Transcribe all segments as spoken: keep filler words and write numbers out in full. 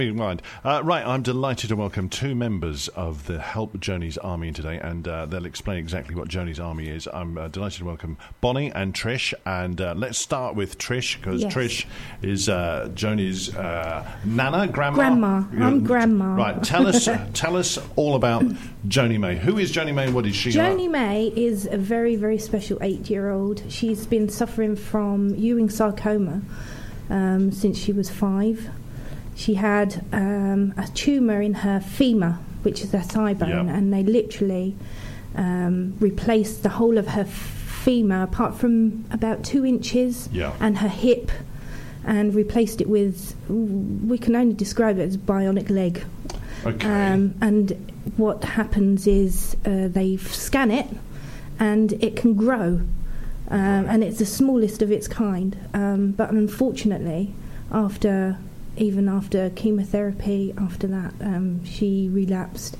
Mind. Uh, right, I'm delighted to welcome two members of the Help Joni's Army today, and uh, they'll explain exactly what Joni's Army is. I'm uh, delighted to welcome Bonnie and Trish, and uh, let's start with Trish, because yes. Trish is uh, Joni's uh, nana, grandma. Grandma, I'm grandma. Right, tell us, tell us all about Joni May. Who is Joni May? What is she? Joni like? May is a very, very special eight-year-old. She's been suffering from Ewing sarcoma um, since she was five. She had um, a tumour in her femur, which is her thigh bone, yep. and they literally um, replaced the whole of her femur, apart from about two inches, yep. and her hip, and replaced it with, we can only describe it as bionic leg. Okay. Um, and what happens is uh, they scan it, and it can grow, um, and it's the smallest of its kind. Um, but unfortunately, after... even after chemotherapy, after that, um, she relapsed,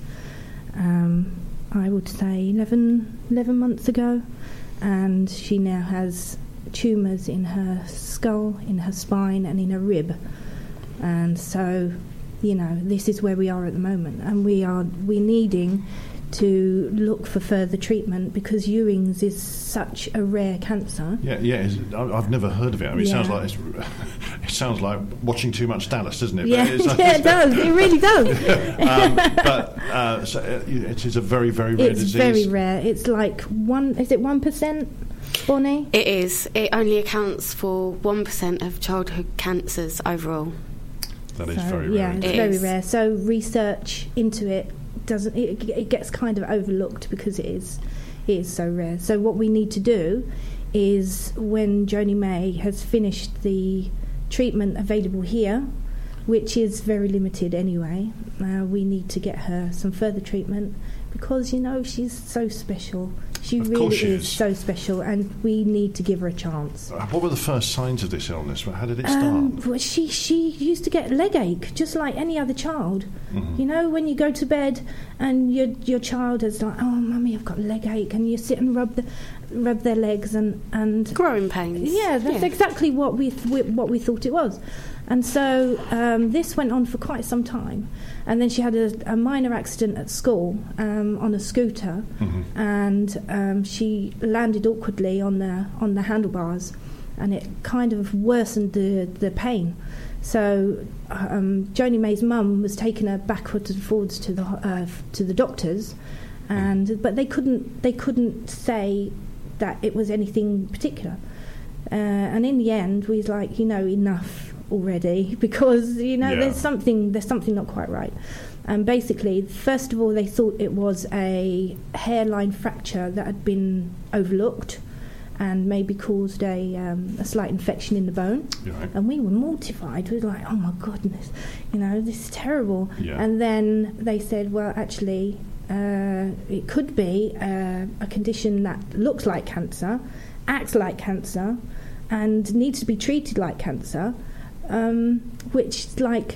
um, I would say, eleven, eleven months ago, and she now has tumours in her skull, in her spine, and in her rib. And so, you know, this is where we are at the moment, and we are we're needing to look for further treatment, because Ewing's is such a rare cancer. Yeah, yeah. I've never heard of it. I mean, yeah. it sounds like it's, it sounds like watching too much Dallas, doesn't it? Yeah, but it's, yeah, it does. It really does. um, but uh, so it is a very, very rare it's disease. It's very rare. It's like one. Is it one percent, Bonnie? It is. It only accounts for one percent of childhood cancers overall. That is so, very rare. Yeah, it's it very is. rare. So research into it doesn't. It, it gets kind of overlooked because it is. It is so rare. So what we need to do is, when Joni May has finished the treatment available here, which is very limited anyway, uh, we need to get her some further treatment, because, you know, she's so special. She Of really course she is is. so special, and we need to give her a chance. Uh, What were the first signs of this illness? How did it start? Um, well, she she used to get leg ache just like any other child. Mm-hmm. You know, when you go to bed and your your child is like, "Oh, mummy, I've got leg ache," and you sit and rub the rub their legs and and Growing pains. yeah, that's yeah. exactly what we, th- we what we thought it was. And so um, this went on for quite some time, and then she had a, a minor accident at school um, on a scooter, Mm-hmm. and um, she landed awkwardly on the on the handlebars, and it kind of worsened the the pain. So um, Joni May's mum was taking her backwards and forwards to the uh, to the doctors, and but they couldn't they couldn't say that it was anything particular. Uh, and in the end, we was like, you know, enough already, because, you know, Yeah. there's something there's something not quite right. And basically, first of all, they thought it was a hairline fracture that had been overlooked and maybe caused a, um, a slight infection in the bone. Right. And we were mortified. We were like, oh my goodness, you know, this is terrible. Yeah. And then they said, well, actually, uh, it could be uh, a condition that looks like cancer, acts like cancer, and needs to be treated like cancer, um, which, like,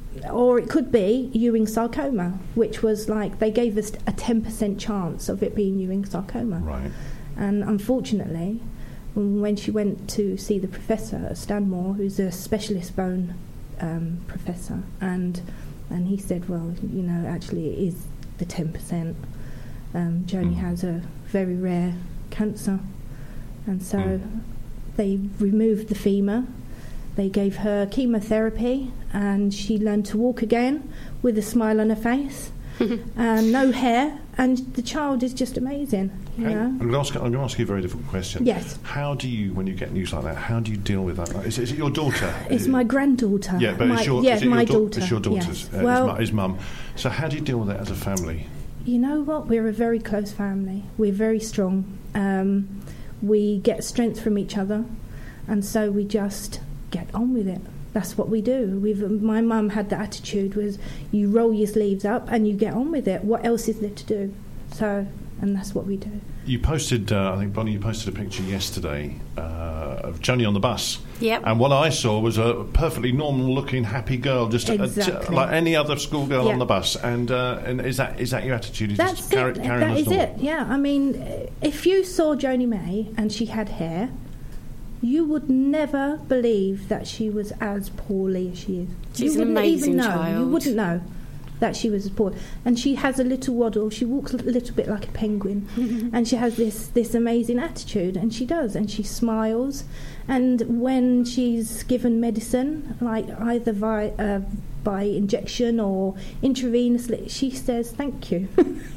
or it could be Ewing sarcoma, which was like they gave us a ten percent chance of it being Ewing sarcoma. Right. And unfortunately, when she went to see the professor at Stanmore, who's a specialist bone um, professor, and and he said, well, you know, actually it is the ten percent. Um, Joni Mm. has a very rare cancer. And so Mm. they removed the femur. They gave her chemotherapy, and she learned to walk again with a smile on her face, and no hair, and the child is just amazing. You Hey, know? I'm going to ask. I'm going to ask you a very difficult question. Yes. How do you, when you get news like that, how do you deal with that? Is, is it your daughter? It's Is it- my granddaughter. Yeah, but my, it's your. yeah, is it my your dau- daughter. It's your daughter's. Yes. Uh, well, his, mu- his mum. So how do you deal with it as a family? you know what? We're a very close family. We're very strong. Um, we get strength from each other, and so we just get on with it. That's what we do. We've, my mum had the attitude was, you roll your sleeves up and you get on with it. What else is there to do? So, and that's what we do. You posted, uh, I think, Bonnie, you posted a picture yesterday uh, of Joni on the bus. Yep. And what I saw was a perfectly normal-looking, happy girl, just a- Exactly. a, like any other schoolgirl Yeah. on the bus. And uh, and is that is that your attitude? You That's just carry, it. carry on That as is normal? it. Yeah. I mean, if you saw Joni May and she had hair, You would never believe that she was as poorly as she is. She's you an wouldn't amazing even know. child. You wouldn't know that she was poor. And she has a little waddle. She walks a little bit like a penguin. And she has this, this amazing attitude. And she does. And she smiles. And when she's given medicine, like either by, uh, by injection or intravenously, she says, thank you.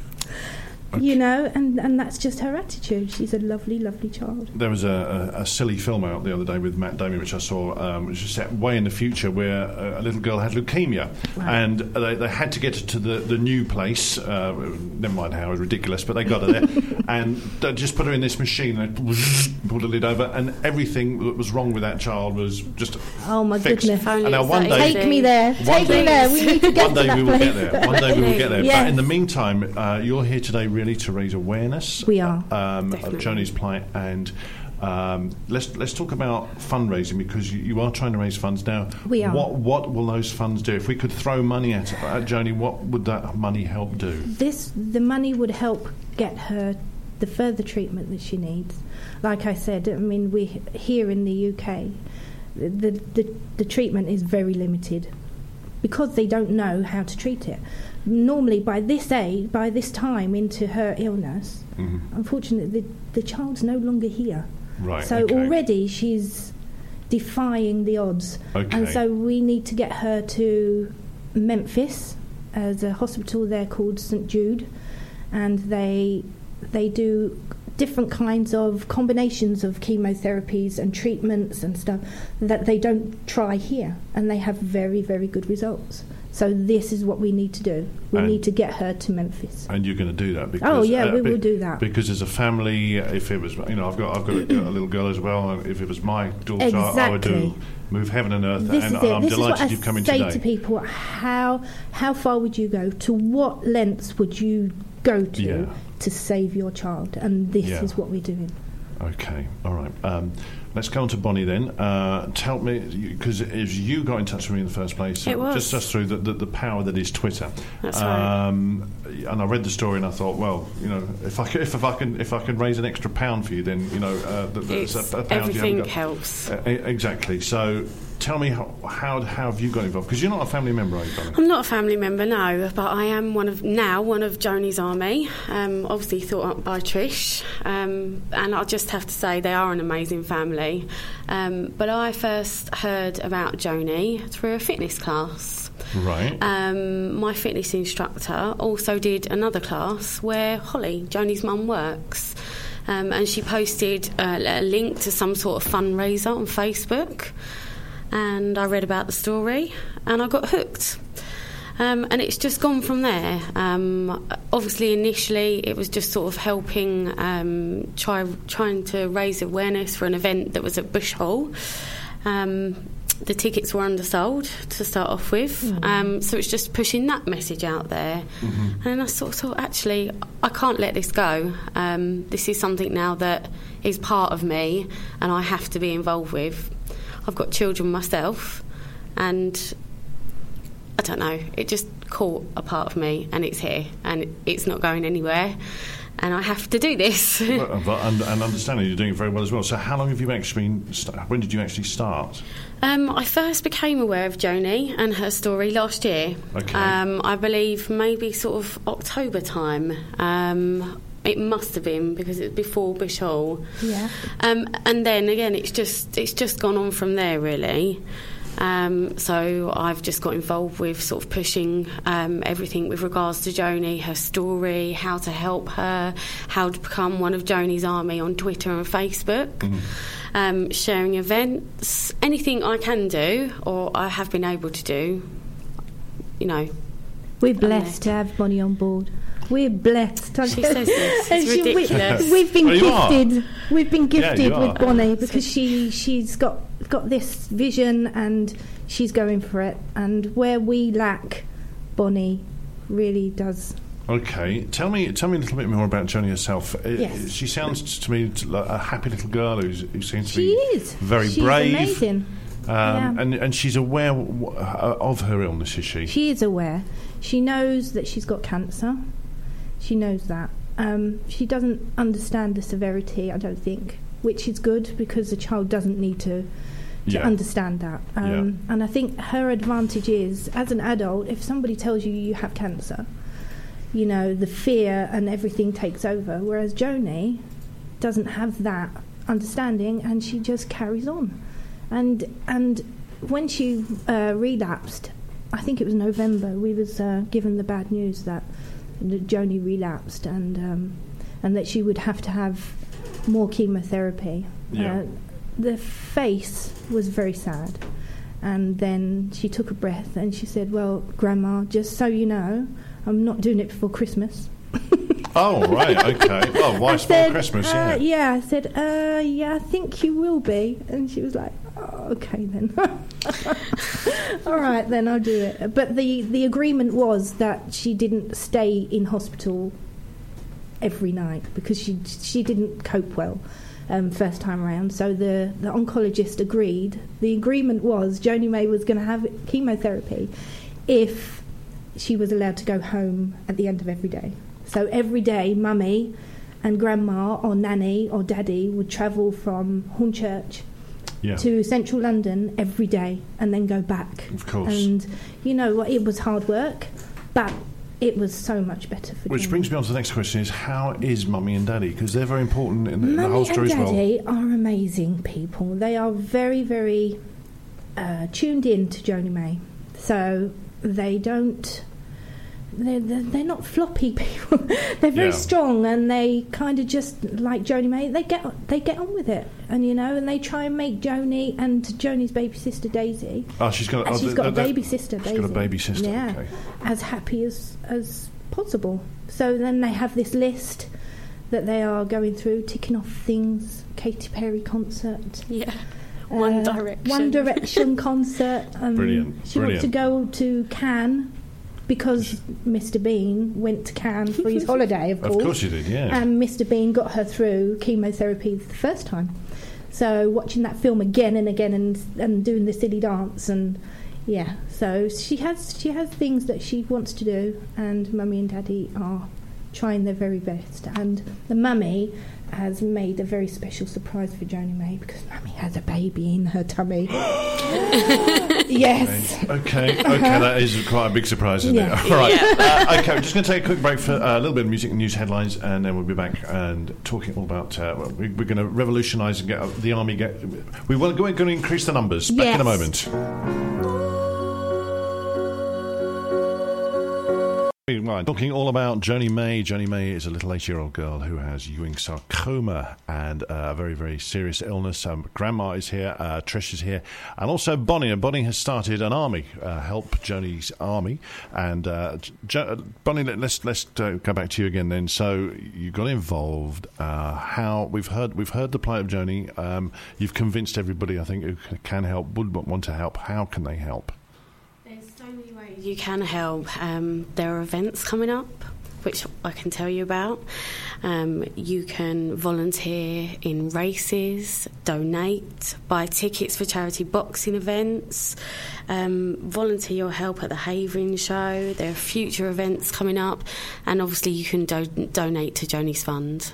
Okay. You know, and, and that's just her attitude. She's a lovely, lovely child. There was a, a, a silly film out the other day with Matt Damon, which I saw, um, which was set way in the future, where a, a little girl had leukemia, Right. and they, they had to get her to the, the new place. Uh, never mind how it was ridiculous, but they got her there, and they just put her in this machine and pulled the lid over, and everything that was wrong with that child was just Oh, my fixed. goodness. Only And now it's one that day, Take me there. One Take day- me there. We need to get one to day that we will place. get there. One day we will get there. Yes. But in the meantime, uh, you're here today really to raise awareness. We are. Um, of Definitely. Joni's plight, and um, let's let's talk about fundraising, because you, you are trying to raise funds now. We are. What what will those funds do? If we could throw money at, at Joni, what would that money help do? This the money would help get her the further treatment that she needs. Like I said, I mean, we here in the U K, the the, the treatment is very limited because they don't know how to treat it. Normally, by this age, by this time into her illness, Mhm. unfortunately, the, the child's no longer here. Right. So okay. already she's defying the odds. Okay. And so we need to get her to Memphis. There's a hospital there called Saint Jude, and they they do different kinds of combinations of chemotherapies and treatments and stuff that they don't try here, and they have very, very good results. So this is what we need to do. We And- need to get her to Memphis. And you're going to do that because Oh, yeah, uh, we be- will do that. Because as a family, if it was, you know, I've got I've got a, girl- a little girl as well. And if it was my daughter, I would do Exactly. move heaven and earth. This and is it. I'm This is what delighted I you've come in say today. to people. How how far would you go? To what lengths would you go to Yeah. to save your child? And this Yeah. is what we're doing. Okay, all right. Um, let's go on to Bonnie then. Uh, tell me, because as you got in touch with me in the first place, It uh, was. just just through the, the, the power that is Twitter. That's right. Um, and I read the story and I thought, well, you know, if I could, if, if I can if I can raise an extra pound for you, then you know, uh, that, that's It's, a, a pound you everything haven't got. helps. Uh, e- exactly. So. Tell me how, how how have you got involved? Because you're not a family member, are you, Bonnie? I'm not a family member, no, but I am one of now one of Joni's army. Um, obviously thought up by Trish, um, and I just have to say they are an amazing family. Um, but I first heard about Joni through a fitness class. Right. Um, my fitness instructor also did another class where Holly, Joni's mum, works. Um, and she posted uh, a link to some sort of fundraiser on Facebook. And I read about the story and I got hooked. Um, and it's just gone from there. Um, obviously, initially, it was just sort of helping, um, try, trying to raise awareness for an event that was at Bush Hall. Um, the tickets were undersold to start off with, mm. um, so it's just pushing that message out there. Mm-hmm. And then I sort of thought, actually, I can't let this go. Um, this is something now that is part of me and I have to be involved with. I've got children myself, and I don't know, it just caught a part of me, and it's here, and it's not going anywhere, and I have to do this. Well, but, and, and understanding you're doing it very well as well. So how long have you actually been, st- when did you actually start? Um, I first became aware of Joni and her story last year. Okay. Um, I believe maybe sort of October time. Um, It must have been because it was before Bush Hall. Yeah. Um, and then again, it's just it's just gone on from there, really. Um, so I've just got involved with sort of pushing um, everything with regards to Joni, her story, how to help her, how to become one of Joni's army on Twitter and Facebook, mm-hmm. um, sharing events, anything I can do or I have been able to do, you know. We're blessed to have Bonnie on board. We're blessed. She says this. It's she, ridiculous. We, we've been Well, you are. gifted. We've been gifted Yeah, you with are. Bonnie because she she's got got this vision and she's going for it. And where we lack, Bonnie really does. Okay, tell me, tell me a little bit more about Joni herself. Uh, Yes. She sounds to me like a happy little girl who's, who seems to She be is very she's brave. Amazing. Um, Yeah. and, and she's aware w- uh, of her illness, is she? She is aware. She knows that she's got cancer. She knows that. Um, she doesn't understand the severity, I don't think, which is good because the child doesn't need to, to Yeah. understand that. Um, Yeah. And I think her advantage is, as an adult, if somebody tells you you have cancer, you know, the fear and everything takes over, whereas Joni doesn't have that understanding, and she just carries on. And and when she uh, relapsed, I think it was November, we was uh, given the bad news that, that Joni relapsed, and um, and that she would have to have more chemotherapy. Yeah. Uh, the face was very sad. And then she took a breath and she said, well, Grandma, just so you know, I'm not doing it before Christmas. Oh, right, okay. Well, why I spoil said, Christmas, uh, yeah. Yeah, I said, uh, yeah, I think you will be. And she was like, oh, okay then. All right, then I'll do it. But the, the agreement was that she didn't stay in hospital every night because she she didn't cope well um, first time around. So the, the oncologist agreed. The agreement was Joni May was going to have chemotherapy if she was allowed to go home at the end of every day. So every day, Mummy and Grandma or Nanny or Daddy would travel from Hornchurch Yeah. to central London every day and then go back. Of course. And, you know, it was hard work, but it was so much better for Which Joni. brings me on to the next question: is how is Mummy and Daddy? Because they're very important in the, in the Mummy whole story and as well. Daddy are amazing people. They are very, very uh, tuned in to Joni May. So they don't... They're, they're, they're not floppy people. They're very Yeah. strong, and they kind of just, like Joni May, they get they get on with it. And, you know, and they try and make Joni and Joni's baby sister, Daisy... Oh, she's got, And oh, she's th- got a th- baby sister, Daisy. She's got a baby sister, Yeah, okay. as happy as as possible. So then they have this list that they are going through, ticking off things. Katy Perry concert. Yeah. One uh, Direction. One Direction concert. Um, Brilliant, She brilliant. wants to go to Cannes because Mister Bean went to Cannes for his holiday, of course. Of course you did, yeah. And Mister Bean got her through chemotherapy the first time. So watching that film again and again and and doing the silly dance and yeah, so she has she has things that she wants to do, and Mummy and Daddy are trying their very best. And the Mummy has made a very special surprise for Joni May because Mummy has a baby in her tummy. Yes. Okay, okay, that is quite a big surprise, isn't Yeah. it? All right. Uh, okay, we're just going to take a quick break for uh, a little bit of music and news headlines, and then we'll be back and talking all about. Uh, well, we, we're going to revolutionise and get the army. Get we want going to increase the numbers. Back in a Yes. moment. Right, talking all about Joni May. Joni May is a little eight-year-old girl who has Ewing sarcoma and uh, a very, very serious illness. Um, Grandma is here, uh, Trish is here, and also Bonnie. And Bonnie has started an army, uh, Help Joni's Army. And uh, jo- Bonnie, let, let's let's uh, go back to you again. Then, so you got involved. Uh, how we've heard we've heard the plight of Joni. Um, you've convinced everybody, I think, who can help, would want to help. How can they help? There's so many ways you can help. Um, there are events coming up, which I can tell you about. Um, you can volunteer in races, donate, buy tickets for charity boxing events, um, volunteer your help at the Havering Show. There are future events coming up, and obviously you can do- donate to Joni's Fund.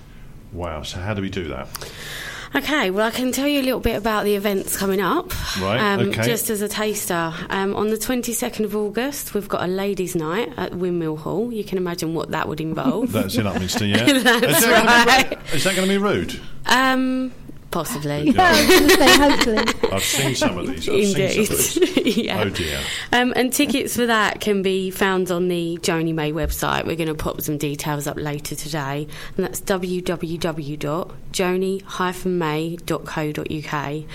Wow. So how do we do that? Okay, well, I can tell you a little bit about the events coming up. Right, um, okay. Just as a taster. Um, on the twenty-second of August, we've got a ladies' night at Windmill Hall. You can imagine what that would involve. That's in Upminster, yeah. That's is that right. Gonna be, is that going to be rude? um, possibly. Yeah, I was going to say, hopefully. I've seen some of these. I've Indeed. seen some of these. Yeah. Oh dear. Um, and tickets for that can be found on the Joni May website. We're going to pop some details up later today, and that's w w w dot joni dash may dot co dot u k.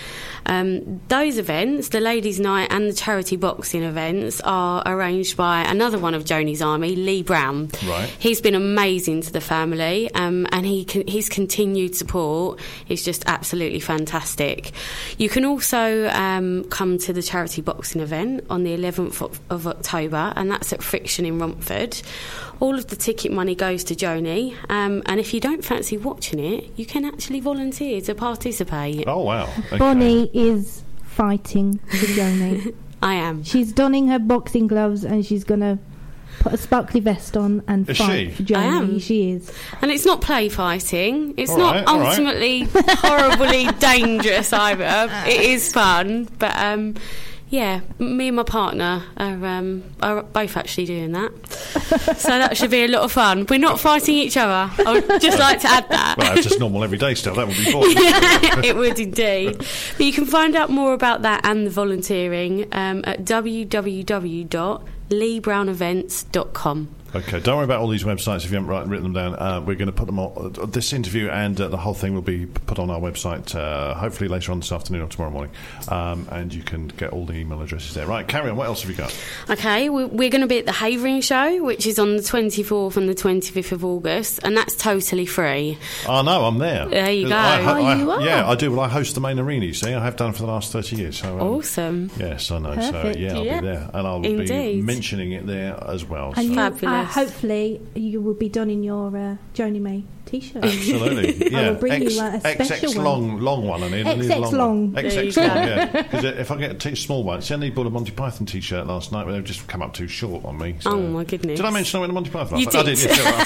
Um, those events, the Ladies' Night and the charity boxing events, are arranged by another one of Joni's Army, Lee Brown. Right. He's been amazing to the family, um, and he can, his continued support is just absolutely fantastic. You can also um, come to the charity boxing event on the eleventh of, of October, and that's at Friction in Romford. All of the ticket money goes to Joni, um, and if you don't fancy watching it, you can actually volunteer to participate. Oh wow. Okay. Bonnie is fighting for Joni. I am. She's donning her boxing gloves and she's going to Put a sparkly vest on and Is fight she? for Joni. I am. She is. And it's not play fighting. It's All not right, all right. ultimately horribly dangerous either. It is fun, but um, yeah, me and my partner are, um, are both actually doing that. So that should be a lot of fun. We're not fighting each other. I would just like to add that. Well, it's just normal everyday stuff. That would be boring. It would indeed. But you can find out more about that and the volunteering um, at w w w dot lee brown events dot com. Okay, don't worry about all these websites if you haven't write, written them down. Uh, we're going to put them all. Uh, this interview and uh, the whole thing will be put on our website uh, hopefully later on this afternoon or tomorrow morning. Um, and you can get all the email addresses there. Right, carry on. What else have you got? Okay, we're, we're going to be at the Havering Show, which is on the twenty-fourth and the twenty-fifth of August, and that's totally free. Oh, no, I'm there. There you go. I, Oh, I, you are? Yeah, I do. Well, I host the main arena, you see. I have done for the last thirty years. So, um, Awesome. Yes, I know. So, Perfect. yeah, I'll Yeah. be there. And I'll be Indeed. mentioning it there as well. And so. you, uh, Fabulous. hopefully you will be donning your uh, Joni May T-shirt. Absolutely, yeah. I will bring X, you a X X special one. long, long one. I need I need a X X long, long. one. X X There you long, go. yeah. Because if I get a t- small one, see, I need bought a Monty Python T-shirt last night, but they've just come up too short on me. So. Oh, my goodness. Did I mention I went to Monty Python? You last night? did.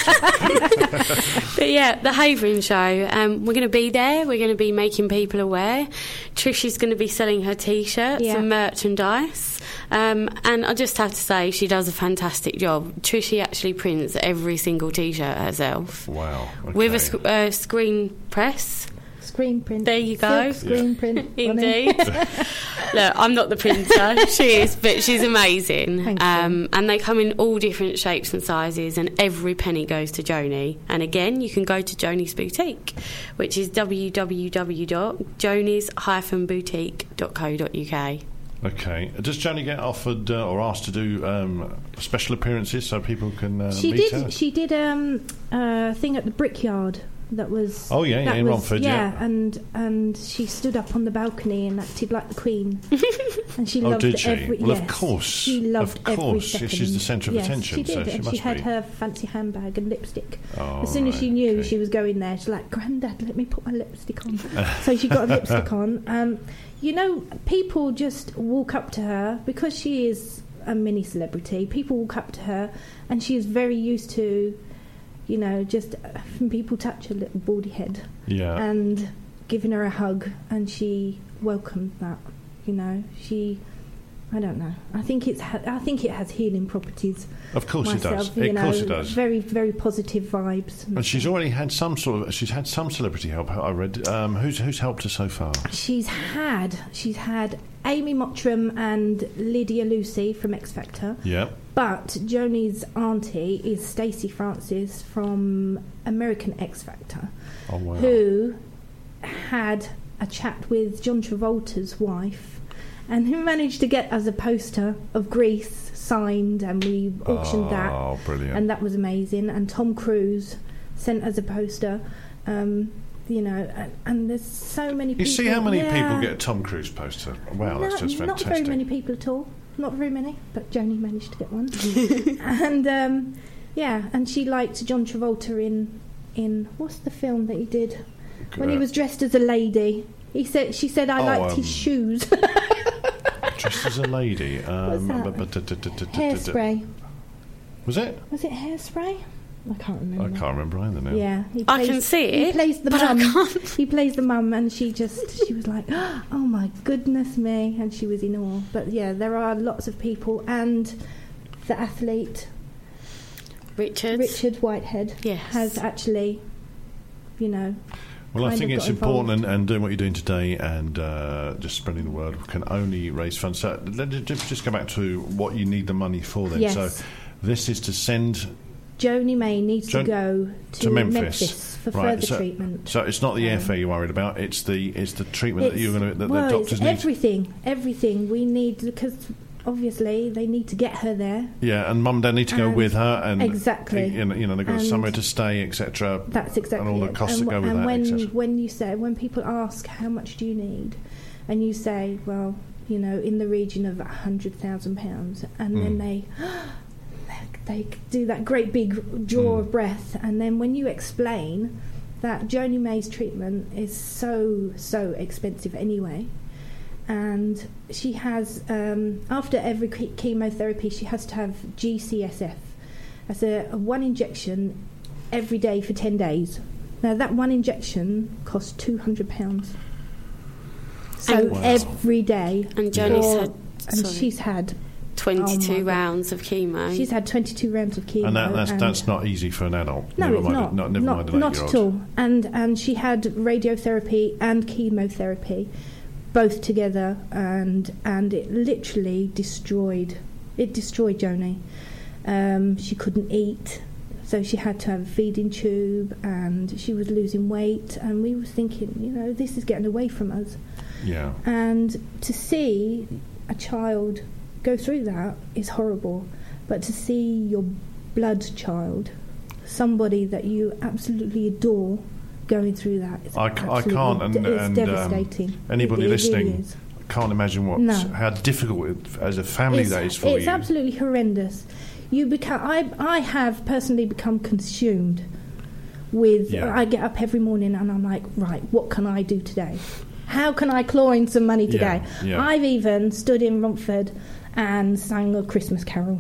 I did. Yes, But yeah, the Havering Show, um, we're going to be there. We're going to be making people aware. Trish is going to be selling her T-shirts Yeah. and merchandise. Um, and I just have to say, she does a fantastic job. Trishy actually prints every single T-shirt herself. wow. Okay. With a sc- uh, screen press. Screen print. There you go. Silk screen print. on it. Indeed. Look, I'm not the printer. She is, but she's amazing. Thank you. Um, and they come in all different shapes and sizes, and every penny goes to Joni. And again, you can go to Joni's Boutique, which is w w w dot jonis dash boutique dot co dot u k. Okay. Does Joni get offered uh, or asked to do um, special appearances so people can uh, She meet did. her? She did um, a thing at the Brickyard. That was Oh, yeah, yeah, that in was- Romford, yeah. and and she stood up on the balcony and acted like the Queen, and she Oh, loved did she? every. Well, of yes, course, she loved of course. every Yes, she's the second. centre of Yes, attention, she did, so she and must she had be. her fancy handbag and lipstick. Oh, as soon as she right, knew okay. she was going there, she's like, "Grandad, let me put my lipstick on." So she got a lipstick on. Um, you know, people just walk up to her because she is a mini celebrity. People walk up to her, and she is very used to. You know, just uh, people touch her little baldy head Yeah. and giving her a hug, and she welcomed that. You know, she, I don't know. I think it's, ha- I think it has healing properties. Of course myself, it does. You Of know, course it does. Very, very positive vibes. And she's already had some sort of. She's had some celebrity help. I read. Um, who's who's helped her so far? She's had, she's had Amy Mottram and Lydia Lucy from X Factor. Yeah. But Joni's auntie is Stacey Francis from American X Factor. Oh wow. Who had a chat with John Travolta's wife, and who managed to get us a poster of Grease signed, and we auctioned that. Oh, brilliant. And that was amazing. And Tom Cruise sent us a poster. Um, you know, and, and there's so many You people. see how many yeah. people get a Tom Cruise poster? Wow, that's No, just Not fantastic. very many people at all. Not very many, but Joni managed to get one. and um, yeah, and she liked John Travolta in in what's the film that he did when he Uh, was dressed as a lady. He said she said I Oh, liked um, his shoes. Dressed as a lady. Um, What's that? but- but- d- d- d- d- d- Hairspray. Was it? Was it Hairspray? I can't remember. I can't remember either now. Yeah, he I can see He it, plays the but I mum. can't. He plays the mum, and she just she was like, "Oh my goodness me!" and she was in awe. But yeah, there are lots of people, and the athlete Richard. Richard Whitehead Yes. has actually, you know, Well, I kind think of it's got important, involved. and, and doing what you're doing today and uh, just spreading the word can only raise funds. So let's just just go back to what you need the money for then. Yes. So this is to send Joni May needs Jo- to go to, to Memphis. Memphis for Right, further so- treatment. So it's not the Um, airfare you're worried about. It's the it's the treatment that you're going to that well, the doctors it's need. everything, everything we need, because obviously they need to get her there. Yeah, and mum and dad need to go And- with her, and exactly. You know, you know they've got And somewhere to stay, et cetera. That's exactly and all the it. costs and, that go with and that, when et cetera. when you say when people ask how much do you need, and you say, well, you know, in the region of a hundred thousand pounds, and Mm. then they. They do that great big draw Mm. of breath, and then when you explain that Joni May's treatment is so so expensive anyway, and she has um, after every che- chemotherapy she has to have G C S F, That's a, a one injection every day for ten days. Now, that one injection costs two hundred pounds. So Wow. every day. And Joni's for- had- And sorry. she's had... twenty-two Oh, my God. rounds of chemo. She's had twenty-two rounds of chemo. And that, that's and that's not easy for an adult. no, never it's mind, not. Not, never not mind an not eight-year-old. at all. And and she had radiotherapy and chemotherapy, both together, and and it literally destroyed. It destroyed Joni. Um, she couldn't eat, so she had to have a feeding tube, and she was losing weight. And we were thinking, you know, this is getting away from us. Yeah. And to see a child go through that is horrible, but to see your blood child, somebody that you absolutely adore, going through that, is I, c- I can't, and, it's and devastating. Um, anybody It- it listening really is. can't imagine what No. how difficult it, as a family It's, that is for it's you. absolutely horrendous. You become. I I have personally become consumed with. Yeah. I get up every morning and I'm like, right, what can I do today? How can I claw in some money today? Yeah, yeah. I've even stood in Romford and sang a Christmas carol.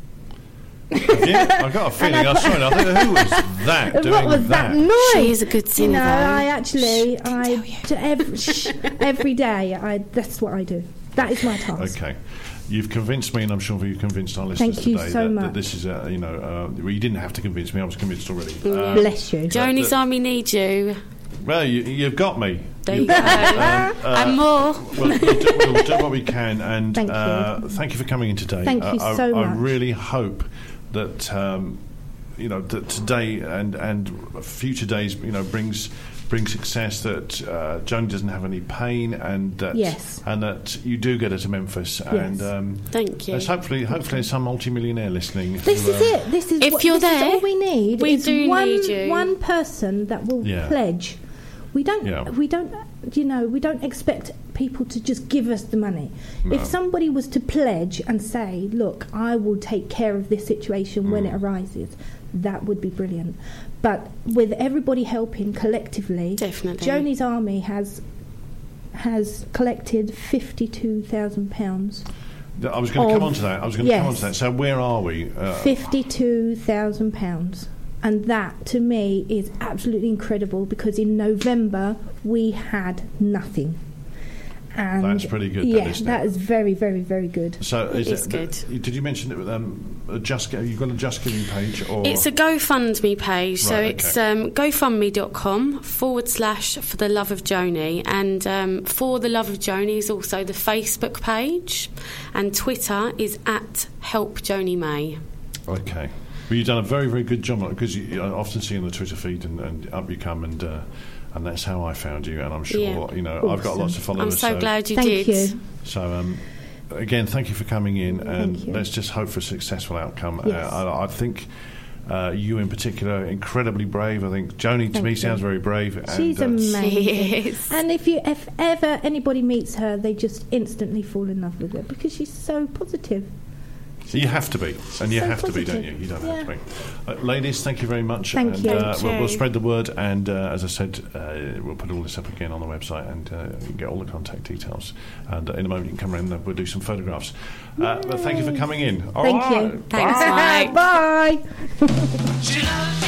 Yeah, I've got a feeling. I I saw it. I think, who was that doing what was that, noise? She is a good You singer, know, though. I actually, Shh, I I can tell you. to every, shh, every day, I that's what I do. That is my task. Okay. You've convinced me, and I'm sure you've convinced our listeners Thank you today so that, much. that this is a, you know, uh, well, you didn't have to convince me. I was convinced already. Uh, Bless you. Joni's but- Army needs you. well, you, you've got me. There you You've go. got me. Um, uh, and more. We'll, we'll, do, we'll do what we can, and Thank you. uh, thank you for coming in today. Thank uh, you I, so I much. really hope that um, you know that today and and future days, you know, brings brings success. That uh, Joni doesn't have any pain, and that Yes. and that you do get her to Memphis, and um, Thank you. there's hopefully hopefully there's some multi-millionaire listening. This who, is uh, it. This is If what, you're this there, is all we need. we is do one, need you. one person that will Yeah. pledge. We don't. Yeah. We don't. You know, we don't expect people to just give us the money. No. If somebody was to pledge and say, "Look, I will take care of this situation when Mm. it arises," that would be brilliant. But with everybody helping collectively, Definitely. Joni's Army has has collected fifty-two thousand pounds. I was going to come of- on to that. I was going to come on yes. to that. So where are we? Uh, fifty-two thousand pounds. And that, to me, is absolutely incredible because in November we had nothing. And That's pretty good, Yeah, then, isn't it? that is very, very, very good. So is It's it, good. Did you mention that um, a Just Gi- you've got a Just Giving page? Or It's a GoFundMe page, so Right, it's okay. um, gofundme.com forward slash for the love of Joni. And um, for the love of Joni is also the Facebook page, and Twitter is at Help Joni May. Okay. Well, you've done a very, very good job because you, you I often see on the Twitter feed and, and up you come, and uh, and that's how I found you. And I'm sure Yeah. you know I've got Awesome. lots of followers. I'm so, glad you Thank did. you. So um, again, thank you for coming in, and Thank you. let's just hope for a successful outcome. Yes. Uh, I, I think. Uh, you in particular, incredibly brave. I think Joni to Thank me you. sounds very brave. She's and, uh, amazing. Yes. And if you, if ever anybody meets her, they just instantly fall in love with her because she's so positive. You have to be, and you so have to be, don't positive. you? You don't Yeah. have to be. Uh, ladies, thank you very much. Thank and, you. Uh, Thank we'll, you. we'll spread the word, and uh, as I said, uh, we'll put all this up again on the website, and uh, you can get all the contact details. And uh, in a moment, you can come around and we'll do some photographs. Uh, but thank you for coming in. All Thank right. you. Thanks, Mike. Bye. She loves